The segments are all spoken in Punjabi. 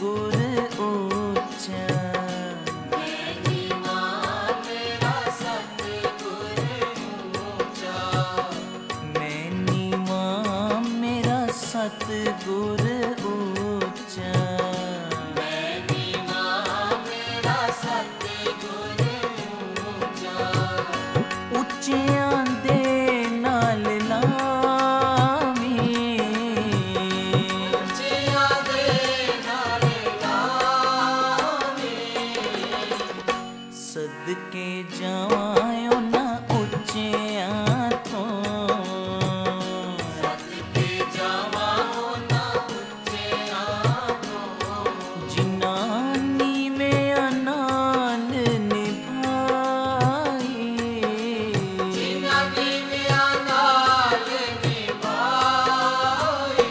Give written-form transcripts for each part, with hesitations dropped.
सतगुर ऊंचा। मैं नीवा मेरा सतगुर ऊंचा। मैं नीवा मेरा सतगुर ऊंचा। मैं नीवा मेरा सतगुर ऊंचा। ਉੱਚਿਆਂ ਦੇ ਨਾਲ ਲਾਵੀਂ, ਉੱਚਿਆਂ ਦੇ ਨਾਲ ਲਾਵੀਂ। ਸਦਕੇ ਜਾਵਾਂ ਉਹਨਾਂ ਉੱਚਿਆਂ ਤੋਂ। ਸਦਕੇ ਜਾਵਾਂ ਉਹਨਾਂ ਉੱਚਿਆਂ ਤੋਂ। ਜਿਨ੍ਹਾਂ ਨੀਵਿਆਂ ਨਾਲ ਨਿਭਾਈ, ਜਿਨ੍ਹਾਂ ਨੀਵਿਆਂ ਨਾਲ ਨਿਭਾਈ।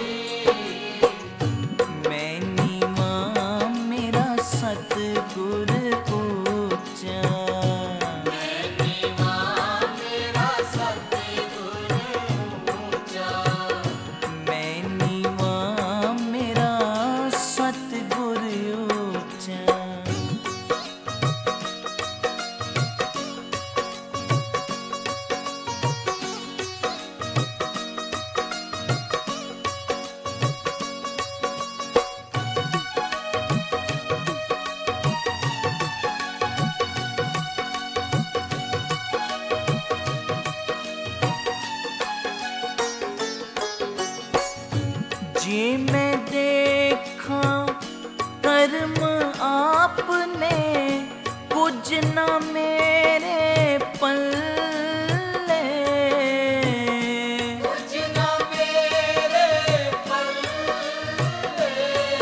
ਮੈਂ ਨੀਵਾਂ ਮੇਰਾ ਸਤਿਗੁਰ ਊਂਚਾ। ਮੈਂ ਨੀਵਾ ਮੇਰਾ ਸਤਿਗੁਰ ਊਂਚਾ। ਮੈਂ ਨੀਵਾਂ ਮੇਰਾ ਸਤਿਗੁਰ ਊਂਚਾ। ਜੇ ਮੈਂ ਦੇਖਾਂ ਕਰਮ ਆਪਨੇ, ਕੁਝ ਨਾ ਮੇਰੇ ਪੱਲੇ। ਕੁਝ ਨਾ ਮੇਰੇ ਪੱਲੇ।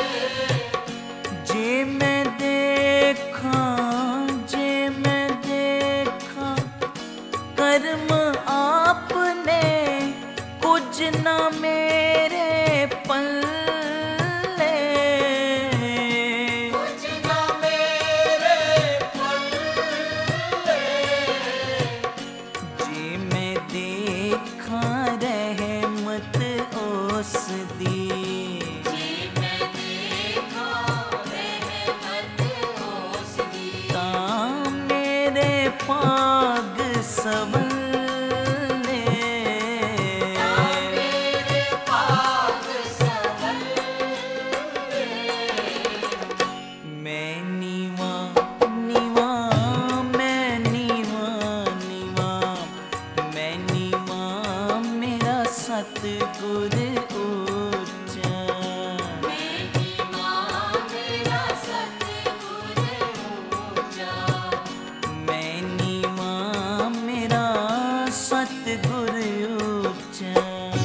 ਜੇ ਮੈਂ ਦੇਖਾਂ, ਜੇ ਮੈਂ ਦੇਖਾਂ ਕਰਮ ਆਪਨੇ, ਕੁਝ ਨਾ ਮੇਰੇ ਪੱਲੇ। ਕੁਝ ਨਾ ਮੇਰੇ ਪੱਲੇ। ਜੇ ਮੈਂ ਦੇਖਾਂ ਰਹਿਮਤ ਉਸ ਦੀ, ਜੇ ਮੈਂ ਦੇਖਾਂ ਰਹਿਮਤ ਉਸ ਦੀ। ਤਾਂ ਮੇਰੇ ਭਾਗ ਸਵੱਲੇ। ਮੇਰੇ ਭਾਗ ਸਵੱਲੇ। ਮੈਂ ਨੀਵਾਂ ਨੀਵਾਂ, ਮੈਂ ਨੀਵਾਂ ਨੀਵਾਂ, ਮੈਂ ਨੀਵਾਂ ਮੇਰਾ ਸਤਿਗੁਰ ਊਂਚਾ। ਮੈਂ ਨੀਵਾ ਮੇਰਾ ਸਤਿਗੁਰ ਊਂਚਾ। ਮੈਂ ਨੀਵਾਂ ਮੇਰਾ ਸਤਿਗੁਰ ਊਂਚਾ।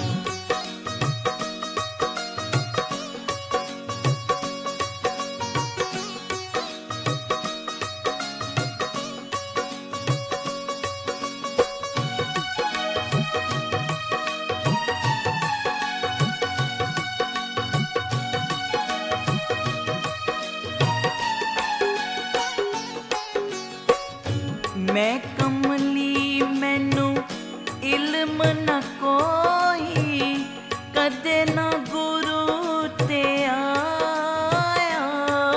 ਮੈਂ ਕਮਲੀ ਮੈਨੂੰ ਇਲਮ ਨਾ ਕੋਈ, ਕਦੇ ਨਾ ਗੁਰੂ ਤੇ ਆਇਆ।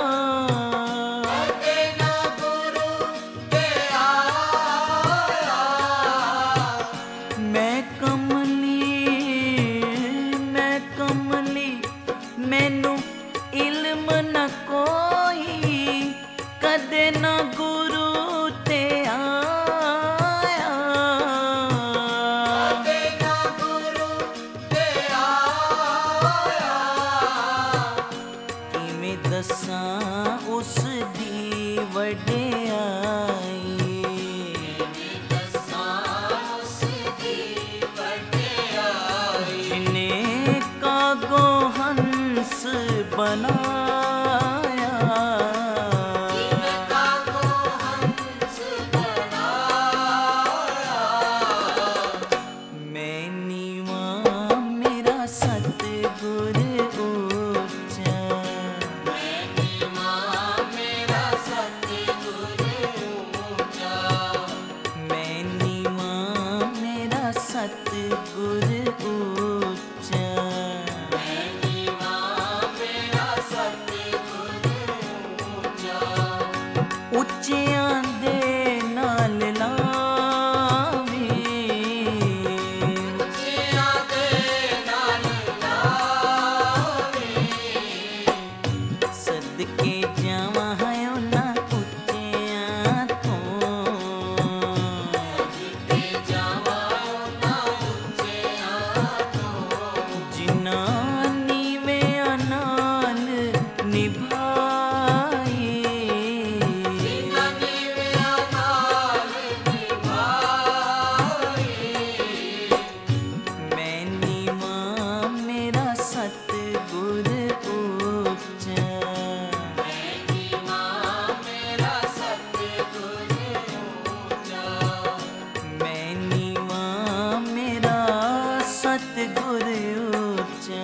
ਕਦੇ ਨਾ ਗੁਰੂ ਤੇ ਆਇਆ। ਮੈਂ ਕਮਲੀ ਮੈਨੂੰ ਇਲਮ ਨਾ ਕੋਈ, ਕਦੇ ਨਾ ਗੁਰੂ ਤੇ ਆਇਆ। ਕਦੇ ਨਾ ਗੁਰੂ ਤੇ ਆਇਆ। ਕਿਵੇਂ ਦੱਸਾਂ ਉਸ ਦੀ ਵਡਿਆਈ, ਦੱਸਾਂ ਉਸ ਦੀ ਵਡਿਆਈ। ਜਿਨੇ ਕਾਗੋ ਹੰਸ ਬਣਾਇਆ। ਜਿਨ੍ਹਾਂ ਕਾਗੋ ਹੰਸ ਬਣਾਇਆ। ਮੈਂ ਨੀਵਾਂ ਮੇਰਾ ਸਤਿਗੁਰ ਊਂਚਾ। ਮੈਂ ਨੀਵਾ ਮੇਰਾ ਸਤਿਗੁਰ ਊਂਚਾ। ਮੈਂ ਨੀਵਾਂ ਮੇਰਾ ਸਤਿਗੁਰ ਊਂਚਾ। ਮੈਂ ਨੀਵਾ ਮੇਰਾ ਸਤਿਗੁਰ ਉੱਚਿਆਂ ਦੇ ਨਾਲ ਲਾਵੀ, ਉੱਚਿਆਂ ਦੇ ਨਾਲ ਲਾਵੀ, ਸਦਕੇ ਜਾਵਾਂ ਉਹਨਾਂ ਉੱਚਿਆਂ ਤੋਂ, ਸਦਕੇ ਜਾਵਾਂ ਉਹਨਾਂ ਉੱਚਿਆਂ ਤੋਂ, ਜਿਨ੍ਹਾਂ ਨੀਵਿਆਂ ਨਾਲ ਨਿਭਾਈ, ਜਿਨ੍ਹਾਂ ਨੀਵਿਆਂ ਨਾਲ ਨਿਭਾਈ। ਮੈਂ ਨੀਵਾਂ ਮੇਰਾ ਸਤਿਗੁਰ ਉੱਚਾ, ਮੇਰਾ ਸਤਿਗੁਰ ਉੱਚਾ, ਮੈਂ ਨੀਵਾਂ ਮੇਰਾ ਸਤਿਗੁਰ ਉੱਚਾ।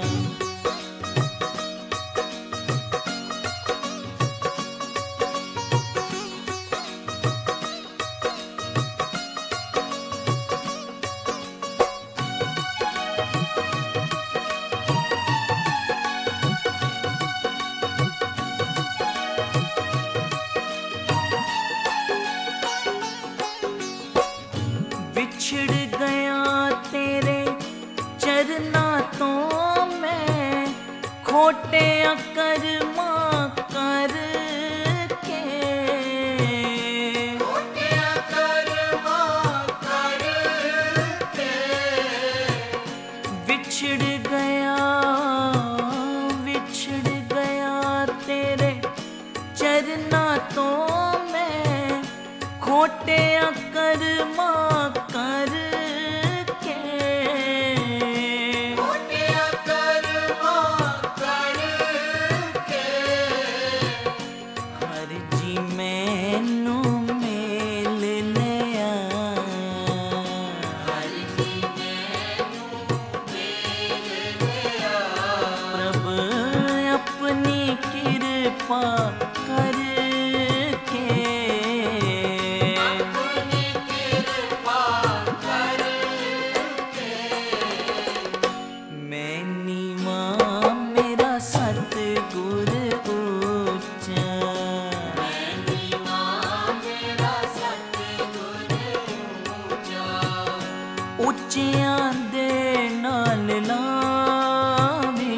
ਵਿਛੜ ਗਿਆ ਤੇਰੇ ਚਰਨਾਂ ਤੋਂ ਮੈਂ, ਖੋਟਿਆਂ ਕਰਮਾਂ ਕਰਕੇ, ਖੋਟਿਆਂ ਕਰਮਾਂ ਕਰਕੇ, ਵਿਛੜ ਗਿਆ ਤੇਰੇ ਚਰਨਾਂ ਤੋਂ ਮੈਂ, ਖੋਟਿਆਂ ਕਰਮਾਂ ਕਰਕੇ, ਖੋਟਿਆਂ ਕਰਮਾਂ ਕਰਕੇ। ਹਰ ਜੀ ਮੈਨੂੰ ਮੇਲ ਲਿਆ, ਹਰਿ ਜੀ ਮੈਨੂੰ ਮੇਲ ਲਿਆ, ਪ੍ਰਭ ਆਪਣੀ ਕਿਰਪਾ ਕਰਕੇ, ਆਪਣੀ ਕਿਰਪਾ ਕਰਕੇ। ਮੈਂ ਨੀਵਾਂ ਮੇਰਾ ਸਤਿਗੁਰ ਉੱਚਾ, ਨੀਵਾਂ ਮੇਰਾ ਸਤਿਗੁਰ ਉੱਚਾ, ਉੱਚਿਆਂ ਦੇ ਨਾਲ ਲਾਵੀ,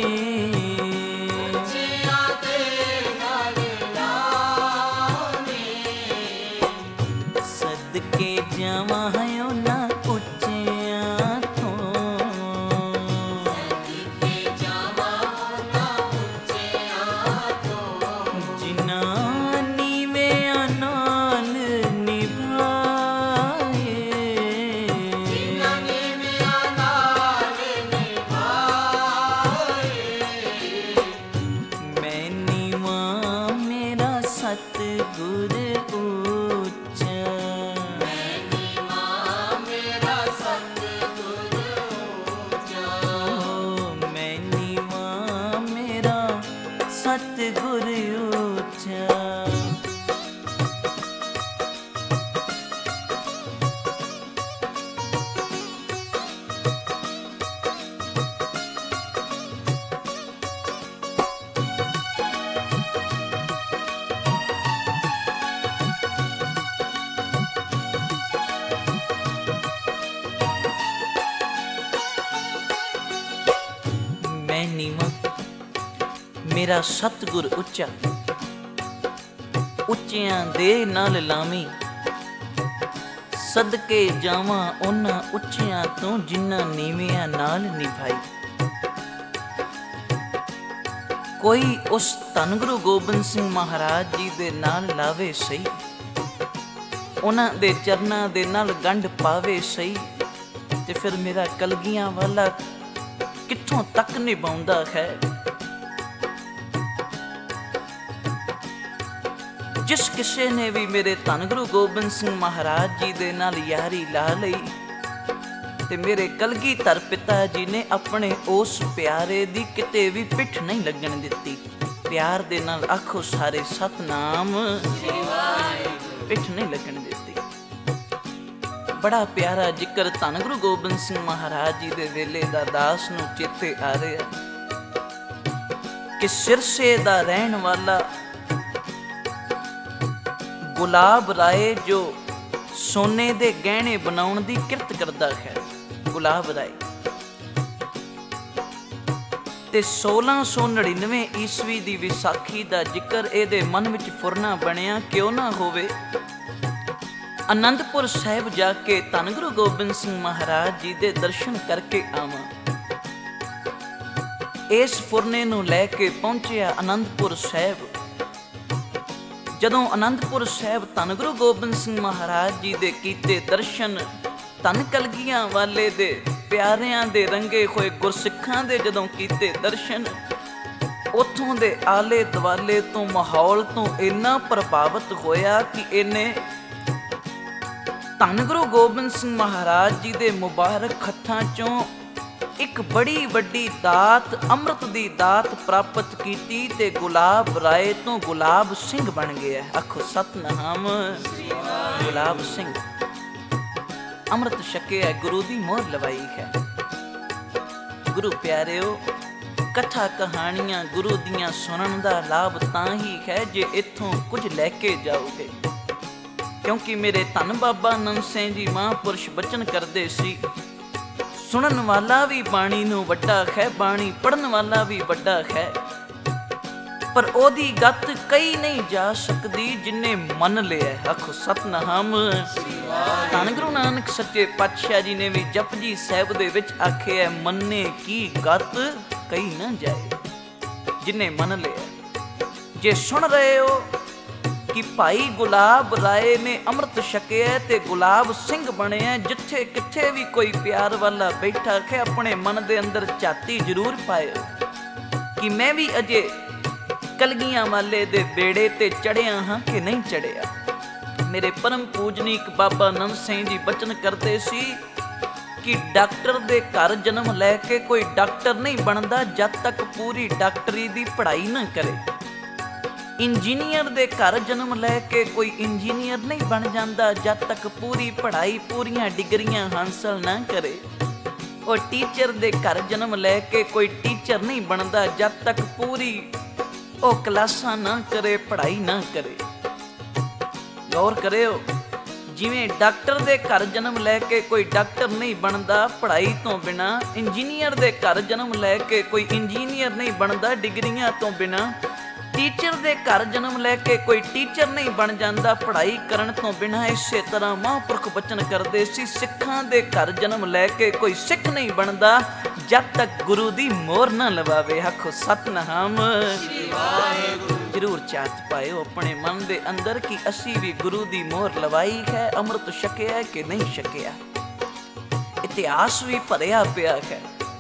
ਉੱਚਿਆਂ ਦੇ ਨਾਲ ਲਾਵੀ, ਸਦਕੇ ਜਾਵਾਂ ਉਹਨਾਂ ਉੱਚਿਆਂ ਤੋਂ, ਸਦਕੇ ਜਾਵਾਂ ਉਹਨਾਂ ਉੱਚਿਆਂ ਤੋਂ, ਜਿਨ੍ਹਾਂ ਨੀਵਿਆਂ ਨਾਲ ਨਿਭਾਏ, ਜਿਨ੍ਹਾਂ ਨੀਵਿਆਂ ਨਾਲ ਨਿਭਾਏ। ਮੈਂ ਨੀਵਾਂ ਮੇਰਾ ਸਤਿਗੁਰ ਉੱਚਾ, ਨੀਵਾਂ ਮੇਰਾ ਸਤਿਗੁਰ ਉੱਚਾ, ਮੈਂ ਨੀਵਾਂ ਮੇਰਾ ਸਤਿਗੁਰ ਉੱਚਾ। ਮੈਂ ਨੀਵਾਂ ਮੇਰਾ ਸਤਿਗੁਰ ਉੱਚਾ, ਉੱਚਿਆਂ ਦੇ ਨਾਲ ਲਾਵੀਂ, ਸਦਕੇ ਜਾਵਾਂ ਉਹਨਾਂ ਉੱਚਿਆਂ ਤੋਂ, ਜਿਨ੍ਹਾਂ ਨੀਵਿਆਂ ਨਾਲ ਨਿਭਾਈ। ਕੋਈ ਉਸ ਧੰਨ ਗੁਰੂ ਗੋਬਿੰਦ ਸਿੰਘ ਮਹਾਰਾਜ ਜੀ ਦੇ ਨਾਲ ਲਾਵੇ ਸਹੀ, ਉਹਨਾਂ ਦੇ ਚਰਨਾਂ ਦੇ ਨਾਲ ਗੰਢ ਪਾਵੇ ਸਹੀ, ਤੇ ਫਿਰ ਮੇਰਾ ਕਲਗੀਆਂ ਵਾਲਾ ਕਿੱਥੋਂ ਤੱਕ ਨਿਭਾਉਂਦਾ ਹੈ। ਜਿਸ ਕਿਸੇ ਨੇ ਵੀ ਮੇਰੇ ਧੰਨ ਗੁਰੂ ਗੋਬਿੰਦ ਸਿੰਘ ਮਹਾਰਾਜ ਜੀ ਦੇ ਨਾਲ ਯਾਰੀ ਲਾ ਲਈ, ਤੇ ਮੇਰੇ ਕਲਗੀਧਰ ਪਿਤਾ ਜੀ ਨੇ ਆਪਣੇ ਉਸ ਪਿਆਰੇ ਦੀ ਕਿਤੇ ਵੀ ਪਿੱਠ ਨਹੀਂ ਲੱਗਣ ਦਿੱਤੀ। ਪਿਆਰ ਦੇ ਨਾਲ ਆਖੋ ਸਾਰੇ ਸਤਨਾਮ, ਪਿੱਠ ਨਹੀਂ ਲੱਗਣ ਦਿੱਤੀ। ਬੜਾ ਪਿਆਰਾ ਜ਼ਿਕਰ ਧੰਨ ਗੁਰੂ ਗੋਬਿੰਦ ਸਿੰਘ ਮਹਾਰਾਜ ਜੀ ਦੇ ਵੇਲੇ ਦਾ ਦਾਸ ਨੂੰ ਚੇਤੇ ਆ ਰਿਹਾ ਕਿ ਸਿਰਸੇ ਦਾ ਰਹਿਣ ਵਾਲਾ ਗੁਲਾਬ ਰਾਏ ਜੋ ਸੋਨੇ ਦੇ ਗਹਿਣੇ ਬਣਾਉਣ ਦੀ ਕਿਰਤ ਕਰਦਾ ਹੈ। ਗੁਲਾਬ ਰਾਏ ਤੇ 1699 ਈਸਵੀ ਦੀ ਵਿਸਾਖੀ ਦਾ ਜ਼ਿਕਰ ਇਹਦੇ ਮਨ ਵਿੱਚ ਫੁਰਨਾ ਬਣਿਆ, ਕਿਉਂ ਨਾ ਹੋਵੇ ਅਨੰਦਪੁਰ ਸਾਹਿਬ ਜਾ ਕੇ ਧੰਨ ਗੁਰੂ ਗੋਬਿੰਦ ਸਿੰਘ ਮਹਾਰਾਜ ਜੀ ਦੇ ਦਰਸ਼ਨ ਕਰਕੇ ਆਵਾਂ। ਇਸ ਫੁਰਨੇ ਨੂੰ ਲੈ ਕੇ ਪਹੁੰਚਿਆ ਅਨੰਦਪੁਰ ਸਾਹਿਬ। ਜਦੋਂ ਅਨੰਦਪੁਰ ਸਾਹਿਬ ਧੰਨ ਗੁਰੂ ਗੋਬਿੰਦ ਸਿੰਘ ਮਹਾਰਾਜ ਜੀ ਦੇ ਕੀਤੇ ਦਰਸ਼ਨ, ਧੰਨ ਕਲਗੀਆਂ ਵਾਲੇ ਦੇ ਪਿਆਰਿਆਂ ਦੇ ਰੰਗੇ ਹੋਏ ਗੁਰਸਿੱਖਾਂ ਦੇ ਜਦੋਂ ਕੀਤੇ ਦਰਸ਼ਨ, ਉੱਥੋਂ ਦੇ ਆਲੇ ਦੁਆਲੇ ਤੋਂ ਮਾਹੌਲ ਤੋਂ ਇੰਨਾ ਪ੍ਰਭਾਵਿਤ ਹੋਇਆ ਕਿ ਇਹਨੇ ਧੰਨ ਗੁਰੂ ਗੋਬਿੰਦ ਸਿੰਘ ਮਹਾਰਾਜ ਜੀ ਦੇ ਮੁਬਾਰਕ ਹੱਥਾਂ ਚੋਂ ਇੱਕ ਬੜੀ ਵੱਡੀ ਦਾਤ, ਅੰਮ੍ਰਿਤ ਦੀ ਦਾਤ ਪ੍ਰਾਪਤ ਕੀਤੀ ਤੇ ਗੁਲਾਬ ਰਾਏ ਤੋਂ ਗੁਲਾਬ ਸਿੰਘ ਬਣ ਗਿਆ। ਆਖੋ ਸਤਨਾਮ। ਗੁਲਾਬ ਸਿੰਘ ਅੰਮ੍ਰਿਤ ਛਕਿਆ, ਗੁਰੂ ਦੀ ਮੋਹਰ ਲਵਾਈ ਹੈ। ਗੁਰੂ ਪਿਆਰਿਓ, ਕਥਾ ਕਹਾਣੀਆਂ ਗੁਰੂ ਦੀਆਂ ਸੁਣਨ ਦਾ ਲਾਭ ਤਾਂ ਹੀ ਹੈ ਜੇ ਇੱਥੋਂ ਕੁਝ ਲੈ ਕੇ ਜਾਓਗੇ, ਕਿਉਂਕਿ ਮੇਰੇ ਧੰਨ ਬਾਬਾ ਨੰਦ ਸਿੰਘ ਜੀ ਮਹਾਂਪੁਰਸ਼ ਬਚਨ ਕਰਦੇ ਸੀ, ਸੁਣਨ ਵਾਲਾ ਵੀ ਬਾਣੀ ਨੂੰ ਵੱਡਾ ਹੈ, ਬਾਣੀ ਪੜ੍ਹਨ ਵਾਲਾ ਵੀ ਵੱਡਾ ਹੈ, ਪਰ ਉਹਦੀ ਗੱਤ ਕਈ ਨਹੀਂ ਜਾ ਸਕਦੀ ਜਿਨੇ ਮੰਨ ਲਿਆ। ਆਖੋ ਸਤਨਾਮ। ਧੰਨ ਗੁਰੂ ਨਾਨਕ ਸੱਚੇ ਪਾਤਸ਼ਾਹ ਜੀ ਨੇ ਵੀ ਜਪਜੀ ਸਾਹਿਬ ਦੇ ਵਿੱਚ ਆਖਿਆ, ਮੰਨੇ ਕੀ ਗੱਤ ਕਈ ਨਾ ਜਾਏ, ਜਿਨੇ ਮੰਨ ਲਿਆ। ਜੇ ਸੁਣ ਰਹੇ ਹੋ ਕਿ ਭਾਈ ਗੁਲਾਬ ਰਾਏ ਨੇ ਅੰਮ੍ਰਿਤ ਛਕਿਆ ਤੇ ਗੁਲਾਬ ਸਿੰਘ ਬਣਿਆ, ਜਿੱਥੇ ਕਿੱਥੇ ਵੀ ਕੋਈ ਪਿਆਰ ਵਾਲਾ ਬੈਠਾ ਹੈ, ਆਪਣੇ ਮਨ ਦੇ ਅੰਦਰ ਝਾਤੀ ਜ਼ਰੂਰ ਪਾਇਓ ਕਿ ਮੈਂ ਵੀ ਅਜੇ ਕਲਗੀਆਂ ਵਾਲੇ ਦੇ ਬੇੜੇ ਤੇ ਚੜਿਆ ਹਾਂ ਕਿ ਨਹੀਂ ਚੜਿਆ। ਮੇਰੇ ਪਰਮ ਪੂਜਨੀਕ ਬਾਬਾ ਨੰਦ ਸਿੰਘ ਜੀ ਬਚਨ ਕਰਦੇ ਸੀ ਕਿ ਡਾਕਟਰ ਦੇ ਘਰ ਜਨਮ ਲੈ ਕੇ ਕੋਈ ਡਾਕਟਰ ਨਹੀਂ ਬਣਦਾ ਜਦ ਤੱਕ ਪੂਰੀ ਡਾਕਟਰੀ ਦੀ ਪੜ੍ਹਾਈ ਨਾ ਕਰੇ। ਇੰਜੀਨੀਅਰ ਦੇ ਘਰ ਜਨਮ ਲੈ ਕੇ ਕੋਈ ਇੰਜੀਨੀਅਰ ਨਹੀਂ ਬਣ ਜਾਂਦਾ ਜਦ ਤੱਕ ਪੂਰੀ ਪੜ੍ਹਾਈ, ਪੂਰੀਆਂ ਡਿਗਰੀਆਂ ਹਾਸਲ ਨਾ ਕਰੇ। ਉਹ ਟੀਚਰ ਦੇ ਘਰ ਜਨਮ ਲੈ ਕੇ ਕੋਈ ਟੀਚਰ ਨਹੀਂ ਬਣਦਾ ਜਦ ਤੱਕ ਪੂਰੀ ਉਹ ਕਲਾਸਾਂ ਨਾ ਕਰੇ, ਪੜ੍ਹਾਈ ਨਾ ਕਰੇ। ਗੌਰ ਕਰਿਓ, ਜਿਵੇਂ ਡਾਕਟਰ ਦੇ ਘਰ ਜਨਮ ਲੈ ਕੇ ਕੋਈ ਡਾਕਟਰ ਨਹੀਂ ਬਣਦਾ ਪੜ੍ਹਾਈ ਤੋਂ ਬਿਨਾਂ, ਇੰਜੀਨੀਅਰ ਦੇ ਘਰ ਜਨਮ ਲੈ ਕੇ ਕੋਈ ਇੰਜੀਨੀਅਰ ਨਹੀਂ ਬਣਦਾ ਡਿਗਰੀਆਂ ਤੋਂ ਬਿਨਾਂ, ਟੀਚਰ ਦੇ ਘਰ ਜਨਮ ਲੈ ਕੇ ਕੋਈ ਟੀਚਰ ਨਹੀਂ ਬਣ ਜਾਂਦਾ ਪੜ੍ਹਾਈ ਕਰਨ ਤੋਂ ਬਿਨਾਂ। ਇਸੇ ਤਰ੍ਹਾਂ ਮਹਾਂਪੁਰਖ ਬਚਨ ਕਰਦੇ ਸੀ, ਸਿੱਖਾਂ ਦੇ ਘਰ ਜਨਮ ਲੈ ਕੇ ਕੋਈ ਸਿੱਖ ਨਹੀਂ ਬਣਦਾ ਜਦ ਤੱਕ ਗੁਰੂ ਦੀ ਮੋਹਰ ਨਾ ਲਵਾਵੇ। ਆਖੋ ਸਤਨਾਮ। ਜ਼ਰੂਰ ਚਾਹਤ ਪਾਇਓ ਆਪਣੇ ਮਨ ਦੇ ਅੰਦਰ ਕਿ ਅਸੀਂ ਵੀ ਗੁਰੂ ਦੀ ਮੋਹਰ ਲਵਾਈ ਹੈ, ਅੰਮ੍ਰਿਤ ਛਕਿਆ ਕਿ ਨਹੀਂ ਛਕਿਆ। ਇਤਿਹਾਸ ਵੀ ਭਰਿਆ ਪਿਆ ਹੈ।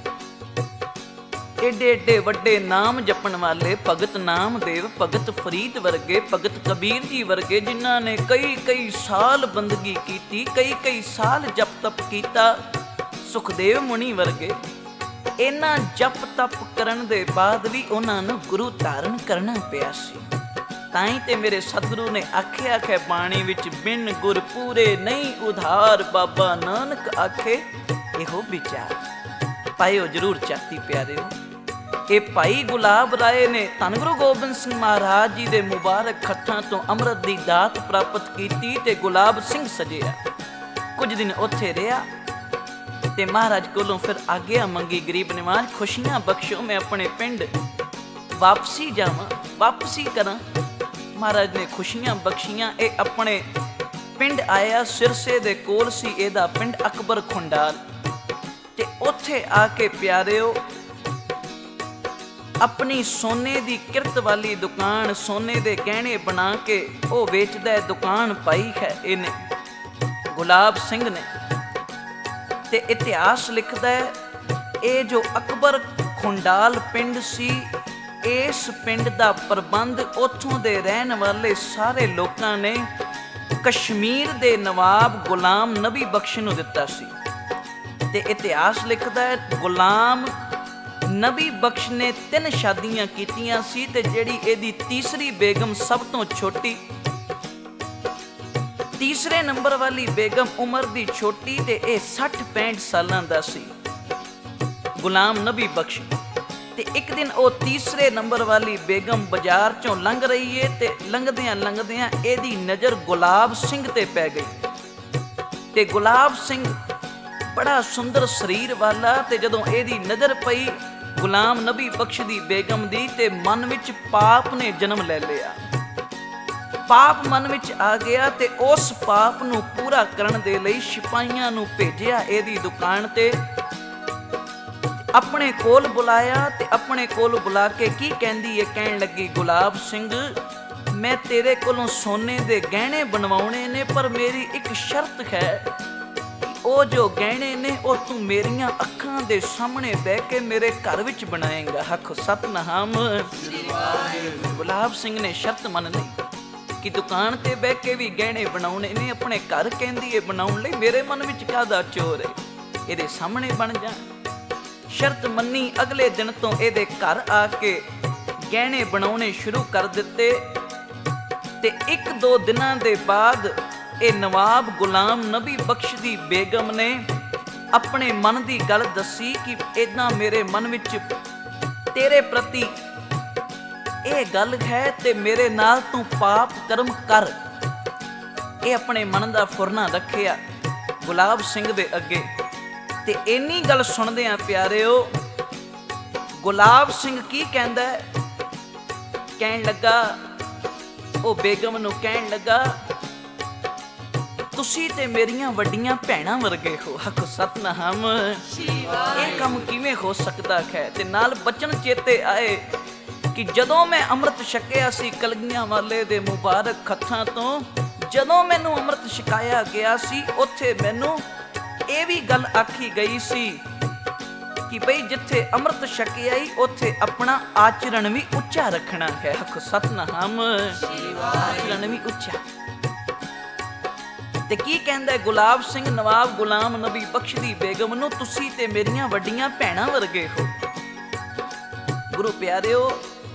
ਏਡੇ ਏਡੇ ਵੱਡੇ ਨਾਮ ਜਪਣ ਵਾਲੇ ਭਗਤ ਨਾਮਦੇਵ, ਭਗਤ ਫਰੀਦ ਵਰਗੇ, ਭਗਤ ਕਬੀਰ ਜੀ ਵਰਗੇ, ਜਿਨ੍ਹਾਂ ਨੇ ਕਈ ਸਾਲ ਬੰਦਗੀ ਕੀਤੀ, ਕਈ ਸਾਲ ਜਪ ਤਪ ਕੀਤਾ, ਸੁਖਦੇਵ ਮੁਨੀ ਵਰਗੇ, ਇਹਨਾਂ ਜਪ ਤਪ ਕਰਨ ਦੇ ਬਾਅਦ ਵੀ ਉਹਨਾਂ ਨੂੰ ਗੁਰੂ ਧਾਰਨ ਕਰਨਾ ਪਿਆ ਸੀ। ਤਾਂ ਹੀ ਤੇ ਮੇਰੇ ਸਤਿਗੁਰੂ ਨੇ ਆਖਿਆ ਹੈ ਬਾਣੀ ਵਿੱਚ, ਬਿਨ ਗੁਰ ਪੂਰੇ ਨਹੀਂ ਉਧਾਰ, ਬਾਬਾ ਨਾਨਕ ਆਖੇ ਇਹੋ ਵਿਚਾਰ। ਪਾਇਓ ਜ਼ਰੂਰ ਚਾਤੀ ਪਿਆਰਿਓ। ਇਹ ਭਾਈ ਗੁਲਾਬ ਰਾਏ ਨੇ ਧੰਨ ਗੁਰੂ ਗੋਬਿੰਦ ਸਿੰਘ ਮਹਾਰਾਜ ਜੀ ਦੇ ਮੁਬਾਰਕ ਹੱਥਾਂ ਤੋਂ ਅੰਮ੍ਰਿਤ ਦੀ ਦਾਤ ਪ੍ਰਾਪਤ ਕੀਤੀ ਤੇ ਗੁਲਾਬ ਸਿੰਘ ਸਜਿਆ। ਕੁਝ ਦਿਨ ਉੱਥੇ ਰਿਹਾ ਤੇ ਮਹਾਰਾਜ ਕੋਲੋਂ ਫਿਰ ਆਗਿਆ ਮੰਗੀ, ਗਰੀਬ ਨਿਵਾਜ ਖੁਸ਼ੀਆਂ ਬਖਸ਼ੋ, ਮੈਂ ਆਪਣੇ ਪਿੰਡ ਵਾਪਸੀ ਜਾਵਾਂ, ਵਾਪਸੀ ਕਰਾਂ। ਮਹਾਰਾਜ ਨੇ ਖੁਸ਼ੀਆਂ ਬਖਸ਼ੀਆਂ। ਇਹ ਆਪਣੇ ਪਿੰਡ ਆਇਆ, ਸਿਰਸੇ ਦੇ ਕੋਲ ਸੀ ਇਹਦਾ ਪਿੰਡ ਅਕਬਰ ਖੁੰਡਾਲ। ਤੇ ਉੱਥੇ ਆ ਕੇ ਪਿਆਰਿਓ ਆਪਣੀ ਸੋਨੇ ਦੀ ਕਿਰਤ ਵਾਲੀ ਦੁਕਾਨ, ਸੋਨੇ ਦੇ ਗਹਿਣੇ ਬਣਾ ਕੇ ਉਹ ਵੇਚਦਾ ਹੈ, ਦੁਕਾਨ ਪਾਈ ਹੈ ਇਹਨੇ ਗੁਲਾਬ ਸਿੰਘ ਨੇ। ਤੇ ਇਤਿਹਾਸ ਲਿਖਦਾ ਹੈ, ਇਹ ਜੋ ਅਕਬਰ ਖੁੰਡਾਲ ਪਿੰਡ ਸੀ, ਇਸ ਪਿੰਡ ਦਾ ਪ੍ਰਬੰਧ ਉੱਥੋਂ ਦੇ ਰਹਿਣ ਵਾਲੇ ਸਾਰੇ ਲੋਕਾਂ ਨੇ ਕਸ਼ਮੀਰ ਦੇ ਨਵਾਬ ਗੁਲਾਮ ਨਬੀ ਬਖਸ਼ ਨੂੰ ਦਿੱਤਾ ਸੀ। ਤੇ ਇਤਿਹਾਸ ਲਿਖਦਾ ਹੈ, ਗੁਲਾਮ ਨਬੀ ਬਖਸ਼ ਨੇ 3 ਸ਼ਾਦੀਆਂ ਕੀਤੀਆਂ ਸੀ ਤੇ ਜਿਹੜੀ ਇਹਦੀ ਤੀਸਰੀ ਬੇਗਮ ਸਭ ਤੋਂ ਛੋਟੀ, ਤੀਸਰੇ ਨੰਬਰ ਵਾਲੀ ਬੇਗਮ ਉਮਰ ਦੀ ਛੋਟੀ ਤੇ ਇਹ 60-65 ਸਾਲਾਂ ਦਾ ਸੀ ਗੁਲਾਮ ਨਬੀ ਬਖਸ਼। ਤੇ ਇੱਕ ਦਿਨ ਉਹ ਤੀਸਰੇ ਨੰਬਰ ਵਾਲੀ ਬੇਗਮ ਬਾਜ਼ਾਰ ਚੋਂ ਲੰਘ ਰਹੀ ਏ ਤੇ ਲੰਘਦਿਆਂ ਲੰਘਦਿਆਂ ਇਹਦੀ ਨਜ਼ਰ ਗੁਲਾਬ ਸਿੰਘ ਤੇ ਪੈ ਗਈ। ਤੇ ਗੁਲਾਬ ਸਿੰਘ ਬੜਾ ਸੁੰਦਰ ਸਰੀਰ ਵਾਲਾ, ਤੇ ਜਦੋਂ ਇਹਦੀ ਨਜ਼ਰ ਪਈ ਗੁਲਾਮ ਨਬੀ ਬਖਸ਼ ਦੀ ਬੇਗਮ ਦੀ, ਤੇ ਮਨ ਵਿੱਚ ਪਾਪ ਨੇ ਜਨਮ ਲੈ ਲਿਆ। ਪਾਪ ਮਨ ਵਿੱਚ ਆ ਗਿਆ ਤੇ ਉਸ ਪਾਪ ਨੂੰ ਪੂਰਾ ਕਰਨ ਦੇ ਲਈ ਸਿਪਾਹੀਆਂ ਨੂੰ ਭੇਜਿਆ ਇਹਦੀ ਦੁਕਾਨ ਤੇ। ਆਪਣੇ ਕੋਲ ਬੁਲਾਇਆ ਤੇ ਆਪਣੇ ਕੋਲ ਬੁਲਾ ਕੇ ਕੀ ਕਹਿੰਦੀ ਏ, ਕਹਿਣ ਲੱਗੀ ਗੁਲਾਬ ਸਿੰਘ, ਮੈਂ ਤੇਰੇ ਕੋਲੋਂ ਸੋਨੇ ਦੇ ਗਹਿਣੇ ਬਣਵਾਉਣੇ ਨੇ, ਪਰ ਮੇਰੀ ਇੱਕ ਸ਼ਰਤ ਹੈ, ਉਹ ਜੋ ਗਹਿਣੇ ਨੇ ਉਹ ਤੂੰ ਮੇਰੀਆਂ ਅੱਖਾਂ ਦੇ ਸਾਹਮਣੇ ਬਹਿ ਕੇ ਮੇਰੇ ਘਰ ਵਿੱਚ ਬਣਾਏਂਗਾ। ਆਖੋ ਸਤਨਾਮ। ਗੁਲਾਬ ਸਿੰਘ ਨੇ ਸ਼ਰਤ ਮੰਨ ਲਈ ਕਿ ਦੁਕਾਨ ਤੇ ਬਹਿ ਕੇ ਵੀ ਗਹਿਣੇ ਬਣਾਉਣੇ ਨੇ, ਆਪਣੇ ਘਰ ਕਹਿੰਦੀ ਏ ਬਣਾਉਣ ਲਈ, ਮੇਰੇ ਮਨ ਵਿੱਚ ਕਾਹਦਾ ਚੋਰ ਏ, ਇਹਦੇ ਸਾਹਮਣੇ ਬਣ ਜਾ। ਸ਼ਰਤ ਮੰਨੀ। ਅਗਲੇ ਦਿਨ ਤੋਂ ਇਹਦੇ ਘਰ ਆ ਕੇ ਗਹਿਣੇ ਬਣਾਉਣੇ ਸ਼ੁਰੂ ਕਰ ਦਿੱਤੇ। ਤੇ 1-2 ਦਿਨਾਂ ਦੇ ਬਾਅਦ ਇਹ ਨਵਾਬ ਗੁਲਾਮ ਨਬੀ ਬਖਸ਼ ਦੀ ਬੇਗਮ ਨੇ ਆਪਣੇ ਮਨ ਦੀ ਗੱਲ ਦੱਸੀ ਕਿ ਇਦਾਂ ਮੇਰੇ ਮਨ ਵਿੱਚ ਤੇਰੇ ਪ੍ਰਤੀ ਇਹ ਗੱਲ ਹੈ ਤੇ ਮੇਰੇ ਨਾਲ ਤੂੰ ਪਾਪ ਕਰਮ ਕਰ। ਇਹ ਆਪਣੇ ਮਨ ਦਾ ਫੁਰਨਾ ਰੱਖਿਆ ਗੁਲਾਬ ਸਿੰਘ ਦੇ ਅੱਗੇ। ਤੇ ਇੰਨੀ ਗੱਲ ਸੁਣਦੇ ਆ ਪਿਆਰਿਓ, ਗੁਲਾਬ ਸਿੰਘ ਕੀ ਕਹਿੰਦਾ, ਕਹਿਣ ਲੱਗਾ, ਉਹ ਬੇਗਮ ਨੂੰ ਕਹਿਣ ਲੱਗਾ, ਤੁਸੀਂ ਤੇ ਮੇਰੀਆਂ ਵੱਡੀਆਂ ਭੈਣਾਂ ਵਰਗੇ ਹੋ। ਆਖੋ ਸਤਨਾਮ। ਇਹ ਕੰਮ ਕਿਵੇਂ ਹੋ ਸਕਦਾ ਹੈ? ਤੇ ਨਾਲ ਬਚਨ ਚੇਤੇ ਆਏ ਕਿ ਜਦੋਂ ਮੈਂ ਅੰਮ੍ਰਿਤ ਛਕਿਆ ਸੀ ਕਲਗੀਆਂ ਵਾਲੇ ਦੇ ਮੁਬਾਰਕ ਹੱਥਾਂ ਤੋਂ, ਜਦੋਂ ਮੈਨੂੰ ਅੰਮ੍ਰਿਤ ਛਕਾਇਆ ਗਿਆ ਸੀ, ਉੱਥੇ ਮੈਨੂੰ ਇਹ ਵੀ ਗੱਲ ਆਖੀ ਗਈ ਸੀ ਕਿ ਬਈ ਜਿੱਥੇ ਅੰਮ੍ਰਿਤ ਛਕਿਆ ਈ ਉੱਥੇ ਆਪਣਾ ਆਚਰਣ ਵੀ ਉੱਚਾ ਰੱਖਣਾ ਹੈ। ਆਖੋ ਸਤਨਾਮ। ਆਚਰਣ ਵੀ ਉੱਚਾ। ਤੇ ਕੀ ਕਹਿੰਦਾ ਗੁਲਾਬ ਸਿੰਘ ਨਵਾਬ ਗੁਲਾਮ ਨਬੀ ਬਖਸ਼ ਦੀ ਬੇਗਮ ਨੂੰ, ਤੁਸੀਂ ਤੇ ਮੇਰੀਆਂ ਵੱਡੀਆਂ ਭੈਣਾਂ ਵਰਗੇ ਹੋ। ਗੁਰੂ ਪਿਆਰਿਓ,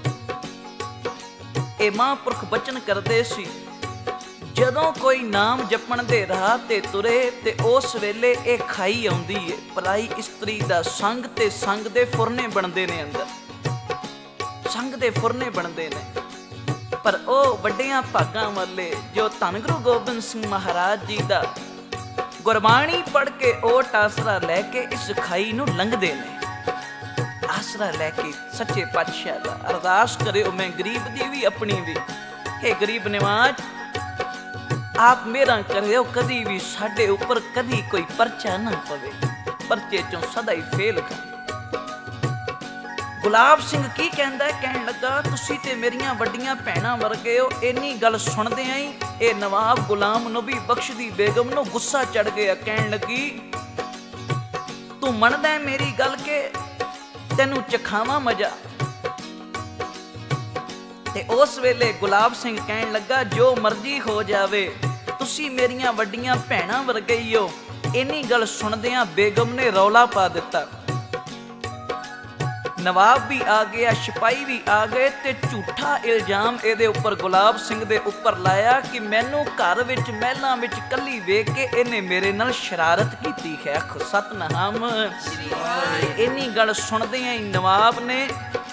ਇਹ ਮਹਾਂਪੁਰਖ ਬਚਨ ਕਰਦੇ ਸੀ, ਜਦੋਂ ਕੋਈ ਨਾਮ ਜਪਣ ਦੇ ਰਾਹ ਤੇ ਤੁਰੇ ਤੇ ਉਸ ਵੇਲੇ ਇਹ ਖਾਈ ਆਉਂਦੀ ਏ ਪਰਾਈ ਇਸਤਰੀ ਦਾ ਸੰਗ, ਤੇ ਸੰਗ ਦੇ ਫੁਰਨੇ ਬਣਦੇ ਨੇ, ਅੰਦਰ ਸੰਗ ਦੇ ਫੁਰਨੇ ਬਣਦੇ ਨੇ। ਪਰ ਉਹ ਵੱਡਿਆਂ ਭਾਗਾਂ ਵਾਲੇ ਜੋ ਧੰਨ ਗੁਰੂ ਗੋਬਿੰਦ ਸਿੰਘ ਮਹਾਰਾਜ ਜੀ ਦਾ ਗੁਰਬਾਣੀ ਪੜ੍ਹ ਕੇ ਓਟ ਆਸਰਾ ਲੈ ਕੇ ਇਸ ਖਾਈ ਨੂੰ ਲੰਘਦੇ ਨੇ। ਆਸਰਾ ਲੈ ਕੇ ਸੱਚੇ ਪਾਤਸ਼ਾਹ ਦਾ ਅਰਦਾਸ ਕਰਿਓ, ਮੈਂ ਗਰੀਬ ਦੀ ਵੀ ਆਪਣੀ ਵੀ, ਹੇ ਗਰੀਬ ਨਿਵਾਜ ਆਪ ਮੇਰਾ ਕਰਿਓ, ਕਦੀ ਵੀ ਸਾਡੇ ਉੱਪਰ ਕਦੀ ਕੋਈ ਪਰਚਾ ਨਾ ਪਵੇ, ਪਰਚੇ ਚੋਂ ਸਦਾ ਹੀ ਫੇਲ ਕਰ। ਗੁਲਾਬ ਸਿੰਘ ਕੀ ਕਹਿੰਦਾ, ਕਹਿਣ ਲੱਗਾ, ਤੁਸੀਂ ਤੇ ਮੇਰੀਆਂ ਵੱਡੀਆਂ ਭੈਣਾਂ ਵਰਗੇ ਹੋ। ਇੰਨੀ ਗੱਲ ਸੁਣਦਿਆਂ ਹੀ ਇਹ ਨਵਾਬ ਗੁਲਾਮ ਨਬੀ ਬਖਸ਼ ਦੀ ਬੇਗਮ ਨੂੰ ਗੁੱਸਾ ਚੜ ਗਿਆ। ਕਹਿਣ ਲੱਗੀ, ਤੂੰ ਮੰਨਦਾ ਮੇਰੀ ਗੱਲ ਕਿ ਤੈਨੂੰ ਚਖਾਵਾਂ ਮਜ਼ਾ? ਤੇ ਉਸ ਵੇਲੇ ਗੁਲਾਬ ਸਿੰਘ ਕਹਿਣ ਲੱਗਾ, ਜੋ ਮਰਜ਼ੀ ਹੋ ਜਾਵੇ, ਤੁਸੀਂ ਮੇਰੀਆਂ ਵੱਡੀਆਂ ਭੈਣਾਂ ਵਰਗੇ ਹੀ ਹੋ। ਇੰਨੀ ਗੱਲ ਸੁਣਦਿਆਂ ਬੇਗਮ ਨੇ ਰੌਲਾ ਪਾ ਦਿੱਤਾ। ਨਵਾਬ ਵੀ ਆ ਗਿਆ, ਸਿਪਾਹੀ ਵੀ ਆ ਗਏ ਤੇ ਝੂਠਾ ਇਲਜ਼ਾਮ ਇਹਦੇ ਉੱਪਰ ਗੁਲਾਬ ਸਿੰਘ ਦੇ ਉੱਪਰ ਲਾਇਆ ਕਿ ਮੈਨੂੰ ਘਰ ਵਿੱਚ ਮਹਿਲਾਂ ਵਿੱਚ ਕੱਲੀ ਵੇਖ ਕੇ ਇਹਨੇ ਮੇਰੇ ਨਾਲ ਸ਼ਰਾਰਤ ਕੀਤੀ ਹੈ। ਆਖੋ ਸਤਨਾਮ। ਇੰਨੀ ਗੱਲ ਸੁਣਦਿਆਂ ਹੀ ਨਵਾਬ ਨੇ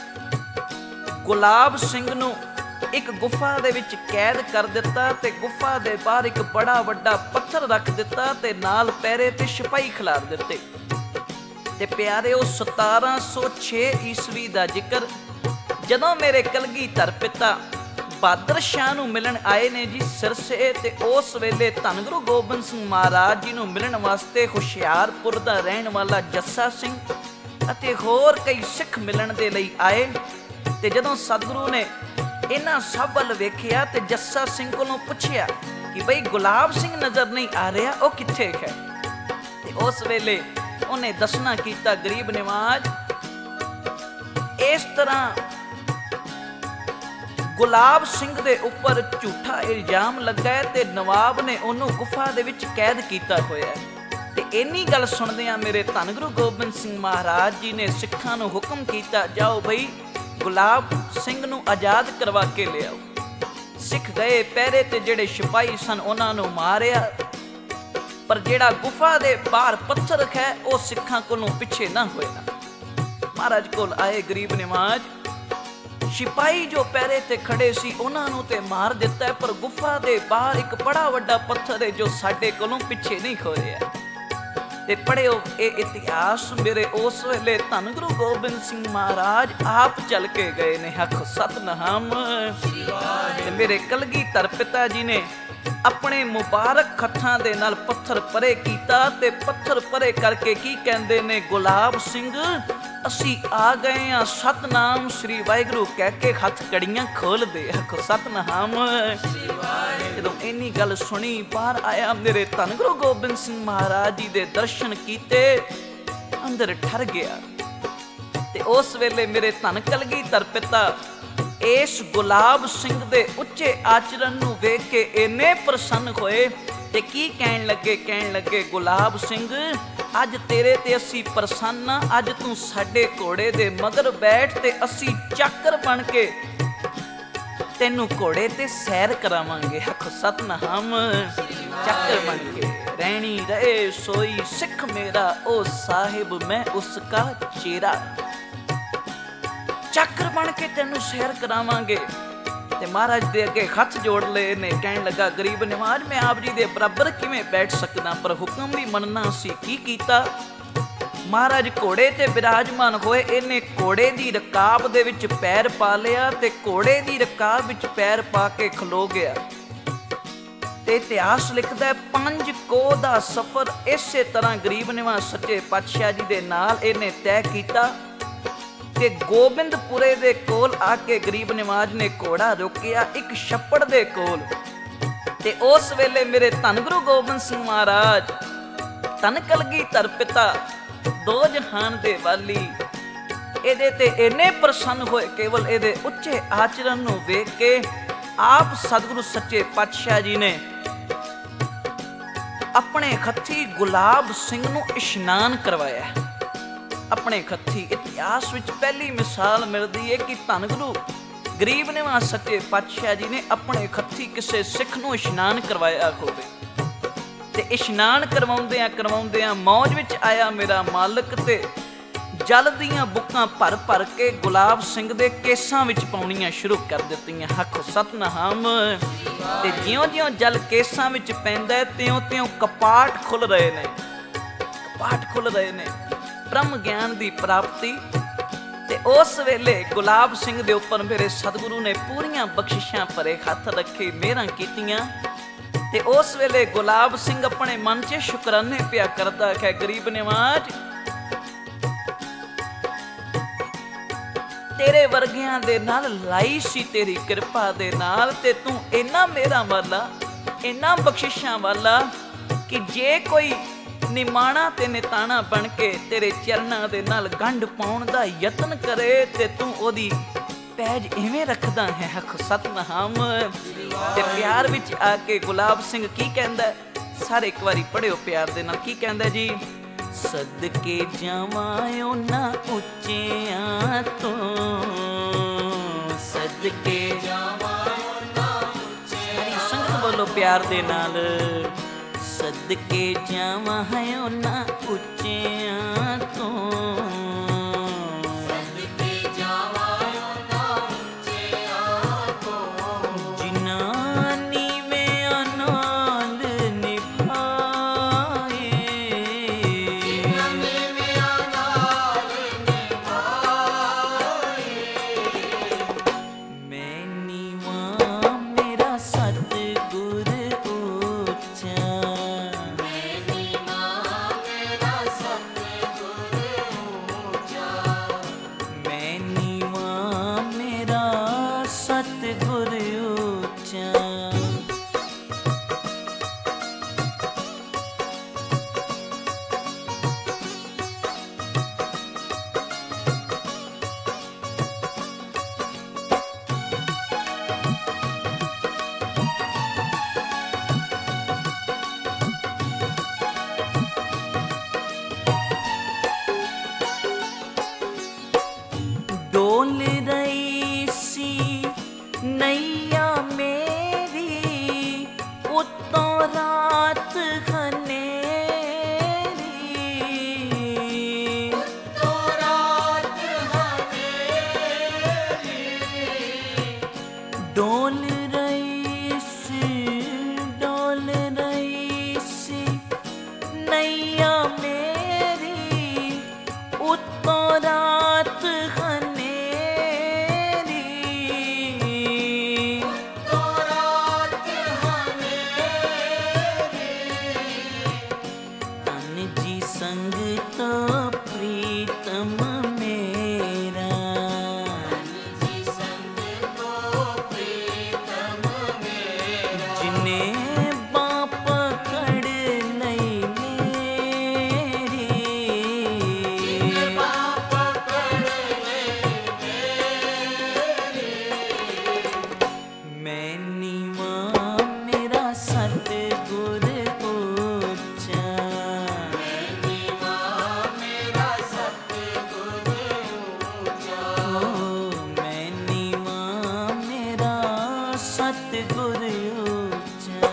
ਗੁਲਾਬ ਸਿੰਘ ਨੂੰ ਇੱਕ ਗੁਫਾ ਦੇ ਵਿੱਚ ਕੈਦ ਕਰ ਦਿੱਤਾ ਤੇ ਗੁਫਾ ਦੇ ਬਾਹਰ ਇੱਕ ਬੜਾ ਵੱਡਾ ਪੱਥਰ ਰੱਖ ਦਿੱਤਾ ਤੇ ਨਾਲ ਪਹਿਰੇ ਤੇ ਸਿਪਾਹੀ ਖਿਲਾਰ ਦਿੱਤੇ। ਤੇ ਪਿਆਰਿਓ, 1706 ਈਸਵੀ ਦਾ ਜ਼ਿਕਰ, ਜਦੋਂ ਮੇਰੇ ਕਲਗੀਧਰ ਪਿਤਾ ਬਹਾਦਰ ਸ਼ਾਹ ਨੂੰ ਮਿਲਣ ਆਏ ਨੇ ਜੀ ਸਿਰਸੇ, ਤੇ ਉਸ ਵੇਲੇ ਧੰਨ ਗੁਰੂ ਗੋਬਿੰਦ ਸਿੰਘ ਮਹਾਰਾਜ ਜੀ ਨੂੰ ਮਿਲਣ ਵਾਸਤੇ ਹੁਸ਼ਿਆਰਪੁਰ ਦਾ ਰਹਿਣ ਵਾਲਾ ਜੱਸਾ ਸਿੰਘ ਅਤੇ ਹੋਰ ਕਈ ਸਿੱਖ ਮਿਲਣ ਦੇ ਲਈ ਆਏ। ਤੇ ਜਦੋਂ ਸਤਿਗੁਰੂ ਨੇ ਇਹਨਾਂ ਸਭ ਵੱਲ ਵੇਖਿਆ ਤੇ ਜੱਸਾ ਸਿੰਘ ਕੋਲੋਂ ਪੁੱਛਿਆ ਕਿ ਬਈ ਗੁਲਾਬ ਸਿੰਘ ਨਜ਼ਰ ਨਹੀਂ ਆ ਰਿਹਾ, ਉਹ ਕਿੱਥੇ ਹੈ? ਤੇ ਉਸ ਵੇਲੇ ਉਹਨੇ ਦੱਸਣਾ ਕੀਤਾ, ਗਰੀਬ ਨਿਵਾਜ ਇਸ ਤਰ੍ਹਾਂ ਗੁਲਾਬ ਸਿੰਘ ਦੇ ਉੱਪਰ ਝੂਠਾ ਇਲਜ਼ਾਮ ਲੱਗਾ ਹੈ ਤੇ ਨਵਾਬ ਨੇ ਉਹਨੂੰ ਗੁਫਾ ਦੇ ਵਿੱਚ ਕੈਦ ਕੀਤਾ ਹੋਇਆ। ਤੇ ਇੰਨੀ ਗੱਲ ਸੁਣਦਿਆਂ ਮੇਰੇ ਧੰਨ ਗੁਰੂ ਗੋਬਿੰਦ ਸਿੰਘ ਮਹਾਰਾਜ ਜੀ ਨੇ ਸਿੱਖਾਂ ਨੂੰ ਹੁਕਮ ਕੀਤਾ, ਜਾਓ ਬਈ ਗੁਲਾਬ ਸਿੰਘ ਨੂੰ ਆਜ਼ਾਦ ਕਰਵਾ ਕੇ ਲਿਆਓ। ਸਿੱਖ ਗਏ, ਪਹਿਰੇ ਤੇ ਜਿਹੜੇ ਸਿਪਾਹੀ ਸਨ ਉਹਨਾਂ ਨੂੰ ਮਾਰਿਆ, ਪਰ ਜਿਹੜਾ ਗੁਫਾ ਦੇ ਬਾਹਰ ਪੱਥਰ ਹੈ ਉਹ ਸਿੱਖਾਂ ਕੋਲੋਂ ਪਿੱਛੇ ਨਾ ਹੋਇਆ। ਮਹਾਰਾਜ ਕੋਲ ਆਏ ਗਰੀਬ ਨਿਵਾਜ। ਸਿਪਾਹੀ ਜੋ ਪਹਿਰੇ ਤੇ ਖੜੇ ਸੀ ਉਹਨਾਂ ਨੂੰ ਤੇ ਮਾਰ ਦਿੱਤਾ ਹੈ, ਪਰ ਗੁਫਾ ਦੇ ਬਾਹਰ ਇੱਕ ਬੜਾ ਵੱਡਾ ਪੱਥਰ ਹੈ ਜੋ ਸਾਡੇ ਕੋਲੋਂ ਪਿੱਛੇ ਨਹੀਂ ਖੋਇਆ। ਤੇ ਪੜ੍ਹਿਓ ਇਹ ਇਤਿਹਾਸ, ਮੇਰੇ ਉਸ ਵੇਲੇ ਧੰਨ ਗੁਰੂ ਗੋਬਿੰਦ ਸਿੰਘ ਮਹਾਰਾਜ ਆਪ ਚੱਲ ਕੇ ਗਏ ਨੇ। ਆਖੋ ਸਤਿਨਾਮ। ਤੇ ਮੇਰੇ ਕਲਗੀਧਰ ਪਿਤਾ ਜੀ ਨੇ ਆਪਣੇ ਮੁਬਾਰਕ ਹੱਥਾਂ ਦੇ ਨਾਲ ਪੱਥਰ ਪਰੇ ਕੀਤਾ ਤੇ ਪੱਥਰ ਪਰੇ ਕਰਕੇ ਕੀ ਕਹਿੰਦੇ ਨੇ, ਗੁਲਾਬ ਸਿੰਘ ਅਸੀਂ ਆ ਗਏ ਆ, ਸਤਨਾਮ ਸ੍ਰੀ ਵਾਹਿਗੁਰੂ ਕਹਿ ਕੇ ਹੱਥ ਕੜੀਆਂ ਖੋਲਦੇ। ਆਖੋ ਸਤਨਾਮ। ਜਦੋਂ ਇੰਨੀ ਗੱਲ ਸੁਣੀ ਬਾਹਰ ਆਇਆ, ਮੇਰੇ ਧੰਨ ਗੁਰੂ ਗੋਬਿੰਦ ਸਿੰਘ ਮਹਾਰਾਜ ਜੀ ਦੇ ਦਰਸ਼ਨ ਕੀਤੇ, ਅੰਦਰ ਠਰ ਗਿਆ। ਤੇ ਉਸ ਵੇਲੇ ਮੇਰੇ ਧੰਨ ਕਲਗੀਧਰ ਪਿਤਾ ਇਸ ਗੁਲਾਬ ਸਿੰਘ ਦੇ ਉੱਚੇ ਆਚਰਣ ਨੂੰ ਵੇਖ ਕੇ ਇੰਨੇ ਪ੍ਰਸੰਨ ਹੋਏ ਤੇ ਕੀ ਕਹਿਣ ਲੱਗੇ ਗੁਲਾਬ ਸਿੰਘ ਅੱਜ ਤੇਰੇ ਤੇ ਅਸੀਂ ਪ੍ਰਸੰਨ ਆ, ਅੱਜ ਤੂੰ ਸਾਡੇ ਘੋੜੇ ਦੇ ਮਗਰ ਬੈਠ ਤੇ ਅਸੀਂ ਚਾਕਰ ਬਣ ਕੇ ਤੈਨੂੰ ਘੋੜੇ ਤੇ ਸੈਰ ਕਰਾਵਾਂਗੇ। ਆਖੋ ਸਤਨਾਮ। ਚਾਕਰ ਬਣ ਕੇ ਰਹਿਣੀ ਰਹੇ ਸੋਈ ਸਿੱਖ ਮੇਰਾ, ਉਹ ਸਾਹਿਬ ਮੈਂ ਉਸ ਕਾ ਚੇਰਾ। ਚਾਕਰ ਬਣ ਕੇ ਤੈਨੂੰ ਸੈਰ ਕਰਾਵਾਂਗੇ। ਤੇ ਮਹਾਰਾਜ ਦੇ ਅੱਗੇ ਹੱਥ ਜੋੜ ਲਏ ਨੇ, ਕਹਿਣ ਲੱਗਾ ਗਰੀਬ ਨਿਵਾਜ ਮੈਂ ਆਪ ਜੀ ਦੇ ਬਰਾਬਰ ਕਿਵੇਂ ਬੈਠ ਸਕਦਾ, ਪਰ ਹੁਕਮ ਵੀ ਮੰਨਣਾ ਸੀ। ਕੀ ਕੀਤਾ, ਮਹਾਰਾਜ ਘੋੜੇ ਤੇ ਬਿਰਾਜਮਾਨ ਹੋਏ, ਇਹਨੇ ਘੋੜੇ ਦੀ ਰਕਾਬ ਦੇ ਵਿੱਚ ਪੈਰ ਪਾ ਲਿਆ ਤੇ ਘੋੜੇ ਦੀ ਰਕਾਬ ਵਿੱਚ ਪੈਰ ਪਾ ਕੇ ਖਲੋ ਗਿਆ। ਤੇ ਇਤਿਹਾਸ ਲਿਖਦਾ 5 ਕੋਹ ਦਾ ਸਫ਼ਰ ਇਸੇ ਤਰ੍ਹਾਂ ਗਰੀਬ ਨਿਵਾਜ ਸੱਚੇ ਪਾਤਸ਼ਾਹ ਜੀ ਦੇ ਨਾਲ ਇਹਨੇ ਤੈਅ ਕੀਤਾ। ਤੇ ਗੋਬਿੰਦਪੁਰੇ ਦੇ ਕੋਲ ਆ ਕੇ ਗਰੀਬ ਨਿਵਾਜ ਨੇ ਘੋੜਾ ਰੋਕਿਆ ਇੱਕ ਛੱਪੜ ਦੇ ਕੋਲ। ਤੇ ਉਸ ਵੇਲੇ ਮੇਰੇ ਧੰਨ ਗੁਰੂ ਗੋਬਿੰਦ ਸਿੰਘ ਮਹਾਰਾਜ, ਧੰਨ ਕਲਗੀਧਰ ਪਿਤਾ, ਦੋ ਜਹਾਨ ਦੇ ਵਾਲੀ, ਇਹਦੇ ਤੇ ਇੰਨੇ ਪ੍ਰਸੰਨ ਹੋਏ ਕੇਵਲ ਇਹਦੇ ਉੱਚੇ ਆਚਰਣ ਨੂੰ ਵੇਖ ਕੇ। ਆਪ ਸਤਿਗੁਰੂ ਸੱਚੇ ਪਾਤਸ਼ਾਹ ਜੀ ਨੇ ਆਪਣੇ ਹੱਥੀ ਗੁਲਾਬ ਸਿੰਘ ਨੂੰ ਇਸ਼ਨਾਨ ਕਰਵਾਇਆ। ਆਪਣੇ ਹੱਥੀ ਇਤਿਹਾਸ ਵਿੱਚ ਪਹਿਲੀ ਮਿਸਾਲ ਮਿਲਦੀ ਹੈ ਕਿ ਧੰਨ ਗੁਰੂ ਗਰੀਬ ਨਿਵਾਜ ਸੱਚੇ ਪਾਤਸ਼ਾਹ ਜੀ ਨੇ ਆਪਣੇ ਹੱਥੀ ਕਿਸੇ ਸਿੱਖ ਨੂੰ ਇਸ਼ਨਾਨ ਕਰਵਾਇਆ ਹੋਵੇ। ਤੇ ਇਸ਼ਨਾਨ ਕਰਵਾਉਂਦਿਆਂ ਮੌਜ ਵਿੱਚ ਆਇਆ ਮੇਰਾ ਮਾਲਕ ਤੇ ਜਲ ਦੀਆਂ ਬੁੱਕਾਂ ਭਰ ਭਰ ਕੇ ਗੁਲਾਬ ਸਿੰਘ ਦੇ ਕੇਸਾਂ ਵਿੱਚ ਪਾਉਣੀਆਂ ਸ਼ੁਰੂ ਕਰ ਦਿੱਤੀਆਂ। ਆਖੋ ਸਤਨਾਮ। ਤੇ ਜਿਉਂ-ਜਿਉਂ ਜਲ ਕੇਸਾਂ ਵਿੱਚ ਪੈਂਦਾ ਤਿਉਂ-ਤਿਉਂ ਕਪਾਟ ਖੁੱਲ ਰਹੇ ਨੇ ਬ੍ਰਹਮ ਗਿਆਨ ਦੀ ਪ੍ਰਾਪਤੀ। ਤੇ ਉਸ ਵੇਲੇ ਗੁਲਾਬ ਸਿੰਘ ਦੇ ਉੱਪਰ ਮੇਰੇ ਸਤਿਗੁਰੂ ਨੇ ਪੂਰੀਆਂ ਬਖਸ਼ਿਸ਼ਾਂ ਭਰੇ ਹੱਥ ਰੱਖੇ, ਮਿਹਰਾਂ ਕੀਤੀਆਂ। ਤੇ ਉਸ ਵੇਲੇ ਗੁਲਾਬ ਸਿੰਘ ਆਪਣੇ ਮਨ 'ਚ ਸ਼ੁਕਰਾਨੇ ਪਿਆ ਕਰਦਾ ਹੈ, ਗਰੀਬ ਨਿਵਾਜ ਤੇਰੇ ਵਰਗਿਆਂ ਦੇ ਨਾਲ ਲਾਈ ਸੀ ਤੇਰੀ ਕਿਰਪਾ ਦੇ ਨਾਲ, ਤੇ ਤੂੰ ਇੰਨਾ ਮੇਰਾ ਵਾਲਾ, ਇੰਨਾ ਬਖਸ਼ਿਸ਼ਾਂ ਵਾਲਾ ਕਿ ਜੇ ਕੋਈ ਨਿਮਾਣਾ ਤੇ ਨਿਤਾਣਾ ਬਣ ਕੇ ਤੇਰੇ ਚਰਨਾਂ ਦੇ ਨਾਲ ਗੰਢ ਪਾਉਣ ਦਾ ਯਤਨ ਕਰੇ ਤੇ ਤੂੰ ਉਹਦੀ ਪੈਜ ਇਵੇਂ ਰੱਖਦਾ ਹੈ। ਆਖੋ ਸਤਨਾਮ। ਤੇ ਪਿਆਰ ਵਿੱਚ ਆ ਕੇ ਗੁਲਾਬ ਸਿੰਘ ਕੀ ਕਹਿੰਦਾ, ਸਾਰੇ ਇੱਕ ਵਾਰੀ ਪੜ੍ਹਿਓ ਪਿਆਰ ਦੇ ਨਾਲ। ਕੀ ਕਹਿੰਦਾ ਜੀ, ਸਦਕੇ ਜਾਵਾਂ ਉਹਨਾਂ ਉੱਚਿਆਂ ਤੋਂ, ਸਦਕੇ ਜਾਵਾਂ ਉਹਨਾਂ ਉੱਚਿਆਂ। ਸਾਰੀ ਸੰਗਤ ਬੋਲੋ ਪਿਆਰ ਦੇ ਨਾਲ, ਸਦਕੇ ਜਾਵਾਂ ਉਹਨਾਂ ਉੱਚਿਆਂ ਤੋਂ, ਸਦਕੇ ਜਾਵਾਂ ਉਹਨਾਂ ਉੱਚਿਆਂ ਤੋਂ, ਜਿਨ੍ਹਾਂ ਨੀਵਿਆਂ ਨਾਲ ਨਿਭਾਏ, ਜਿਨ੍ਹਾਂ ਨੀਵਿਆਂ ਨਾਲ ਨਿਭਾਏ। ਮੈਂ ਨੀਵਾਂ ਮੇਰਾ ਸਤਿਗੁਰ ਉੱਚਾ, ਮੈਂ ਨੀਵਾਂ ਮੇਰਾ ਸਤਿਗੁਰ ਉੱਚਾ, ਮੈਂ ਨੀਵਾਂ ਮੇਰਾ ਸਤਿਗੁਰ ਉੱਚਾ। ਡੋਲ ਰਹੀ ਸੀ ਨੈया ਮੇਰੀ, ਉੱਤੋਂ ਰਾਤ ਹਨੇਰੀ, ਤੋ ਰਾਤ ਡੋਲ ਰਹੀ ਸੀ ਨੈया ਮੇਰੀ ਉੱਤੋਂ ਰਾਤ ਹਨੇਰੀ ਧਨ ਜੀ ਸੰਗ ਤੋਂ ਪ੍ਰੀਤਮ ਮੇਰਾ ਜਿਨੇ ਬਾਂਹ ਪਕੜ ਲਈ ਮੇਰੀ ਮੈਂ ਨੀਵਾਂ ਮੇਰਾ ਸਤਿਗੁਰ ਉੱਚਾ ਮੈਂ ਨੀਵਾਂ ਮੇਰਾ ਸਤਿਗੁਰ ਉੱਚਾ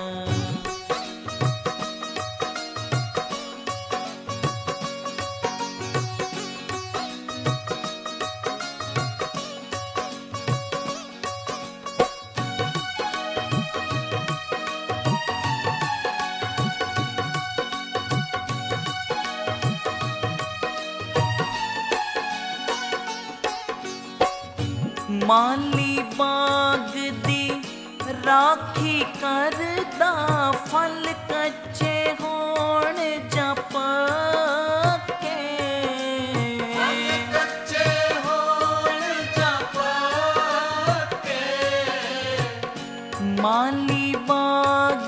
ਮਾਲੀ ਬਾਗ ਦੀ ਰਾਖੀ ਕਰਦਾ ਫਲ ਕੱਚੇ ਹੋਣ ਜਾਂ ਪੱਕੇ ਮਾਲੀ ਬਾਗ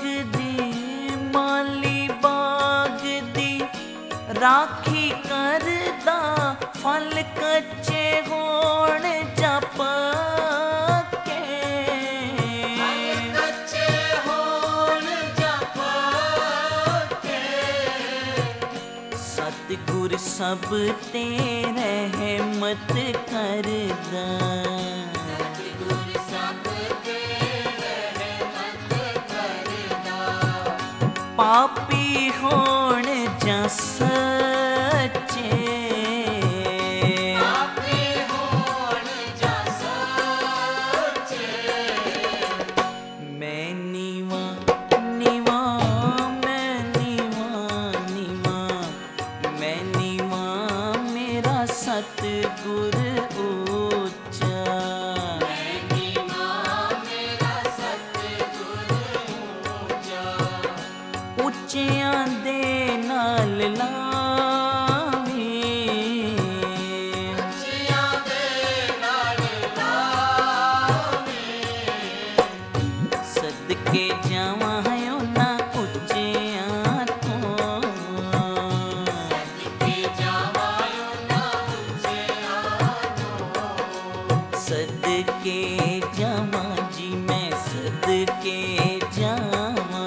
ਦੀ ਰਾਖੀ ਕਰਦਾ ਫਲ ਕੱਚੇ ਹੋਣ ਜਾਂ ਪੱਕੇ ਸਤਿਗੁਰ ਸਭ ਤੇ ਰਹਿਮਤ ਕਰਦਾ ਪਾਪੀ ਹੋਣ ਜਾਂ ਸੱਚੇ ਮੈਂ ਨੀਵਾਂ ਮੇਰਾ ਸਤਿਗੁਰ ਉੱਚਾ ਉੱਚਿਆਂ ਦੇ ਨਾਲ ਲਾਵੀਂ ਸਦਕੇ ਜਾਵਾਂ ਉਹਨਾਂ ਉੱਚਿਆਂ ਤੋਂ ਸਦਕੇ ਜਾਵਾਂ ਜੀ ਮੈਂ ਸਦਕੇ ਜਾਵਾਂ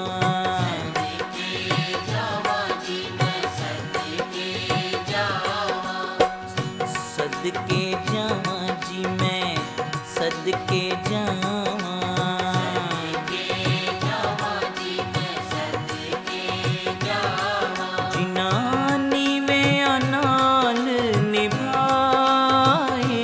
ਸਦਕੇ ਜਾਵਾਂ ਜੀ ਮੈਂ ਸਦਕੇ ਜਾਵਾਂ ਜਿਨ੍ਹਾਂ ਨੀਵਿਆਂ ਨਾਲ ਨਿਭਾਏ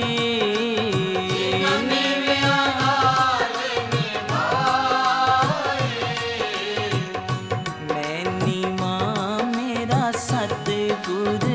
ਮੈਂ ਨੀਵਾਂ ਮੇਰਾ ਸਤਿਗੁਰ